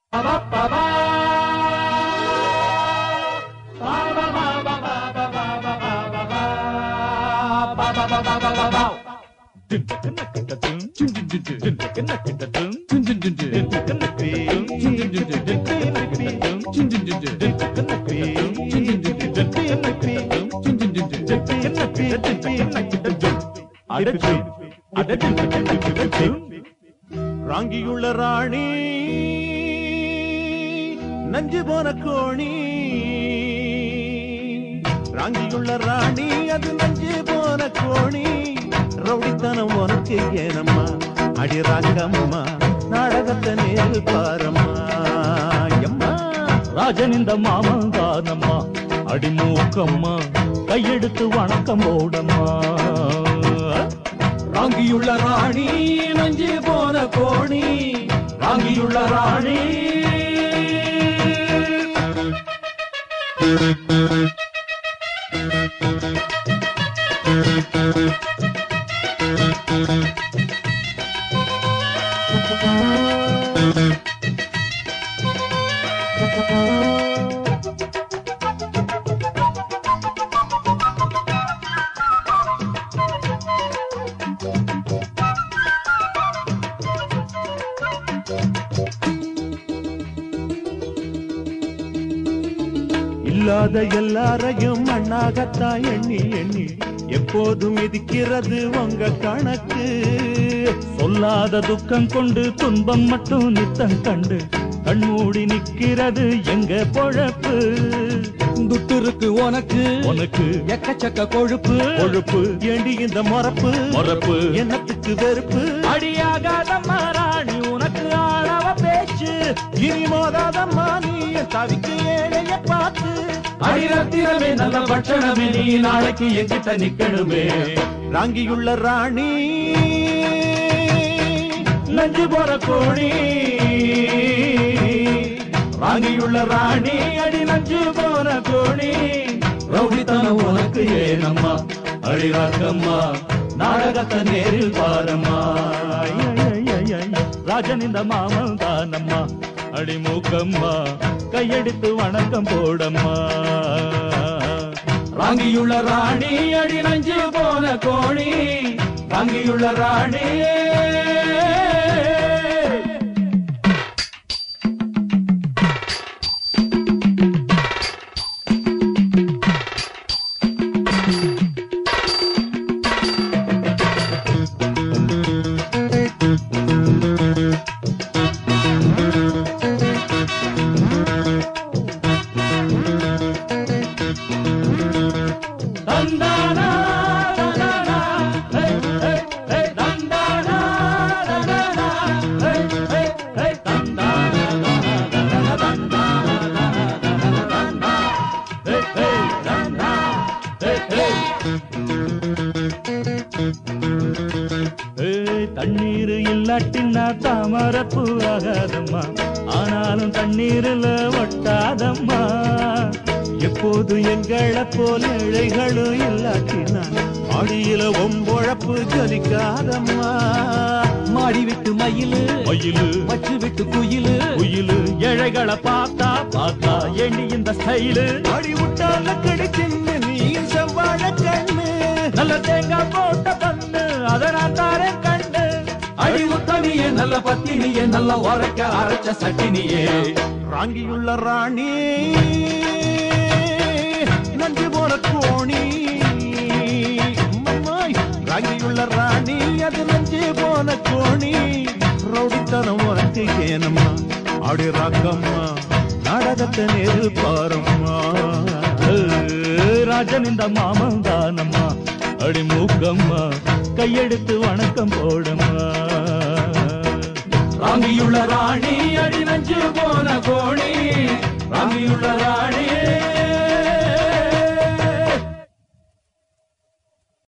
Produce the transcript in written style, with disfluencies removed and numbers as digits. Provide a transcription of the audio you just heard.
ராங்கியுள்ள ராணி நஞ்சு போன கோணி, ராங்கியுள்ள ராணி அது நஞ்சு போன கோணி. ரவுடித்தனம் உனக்கு ஏனம்மா அடி ராங்கம்மா, நாடகத்தை நேரு பாரம்மா. எம்மா ராஜனிந்த மாமன் தானம்மா அடி மூக்கம்மா, கையெடுத்து வணக்கம் போடம்மா. ராங்கியுள்ள ராணி நஞ்சு போன கோணி, ராங்கியுள்ள ராணி. இல்லாத எல்லாரையும் மண்ணாகத்தான் எண்ணி எண்ணி எப்போதும் மிதிக்கிறது உங்க கணக்கு. சொல்லாத துக்கம் கொண்டு துன்பம் மட்டும் நித்தம் கண்டு கண்மூடி நிக்கிறது எங்க பொழப்பு. துட்டுருக்கு உனக்கு உனக்கு எக்கச்சக்க கொழுப்பு கொழுப்பு. ஏண்டி இந்த மொறப்பு மொறப்பு என்னத்துக்கு வெறுப்பு? அடியாகாதம்மா ராணி உனக்கு ஆளவ பேச்சு. இனி மோதாதம்மா நீ தவிக்கு ஏழைய பார்த்து. அடிரத்தினமே நல்ல பட்சணமே, நீ நாளைக்கு எங்கிட்ட நிக்கணுமே. ராங்கியுள்ள ராணி நஞ்சு போற கோணி, ராங்கியுள்ள ராணி அடி நஞ்சு போற கோணி. ரவுடித்தனம் உனக்கு ஏனம்மா அடி ராக்கம்மா, நாடகத்தை நேரில் பாரம்மா. ராஜனிந்த மாமன் தானம்மா அடி மூக்கம்மா, கையெடுத்து வணக்கம் போடம்மா. ராங்கியுள்ள ராணி அடி நஞ்சு போன கோணி, ராங்கியுள்ள ராணி. தண்ணீர் இல்லாட்டின்னா தாமரப்பூ ஆகாதம்மா, ஆனாலும் தண்ணீரில் ஒட்டாதம்மா. எப்போது எங்களை போல இழைகளும் இல்லாட்டினா மாடியில ஒம்பொழப்பு ஜலிக்காதம்மா. மாடி விட்டு மயிலு மயிலு, வச்சு விட்டு குயிலு குயிலு. ஏழைகளை பார்த்தா பார்த்தா எண்ணி இந்த ஸ்டைலு. அடி விட்டால கிடைச்சின்னு நீ செவ்வாழ கண்ணு, நல்ல தேங்காய் போட்ட பண்ணு அதை நான் தாரேன் கண்ணு. அடி உத்தமியே நல்ல பத்தினியே, நல்ல உரைக்க அரைச்ச சட்டினியே. ராங்கியுள்ள ராணி நஞ்சு போன கோணி, ராங்கியுள்ள ராணி அது நஞ்சு போன கோணி. ரவுடித்தனம் உனக்கு ஏனம்மா அடி ராக்கம்மா, நாடகத்தை நேரு பாரம்மா. ராஜனிந்த மாமன் தானம்மா அடி மூக்கம்மா, கையெடுத்து வணக்கம் போடம்மா. ராங்கியுள்ள ராணி அடி நஞ்சு போன கோணி, ராங்கியுள்ள ராணி.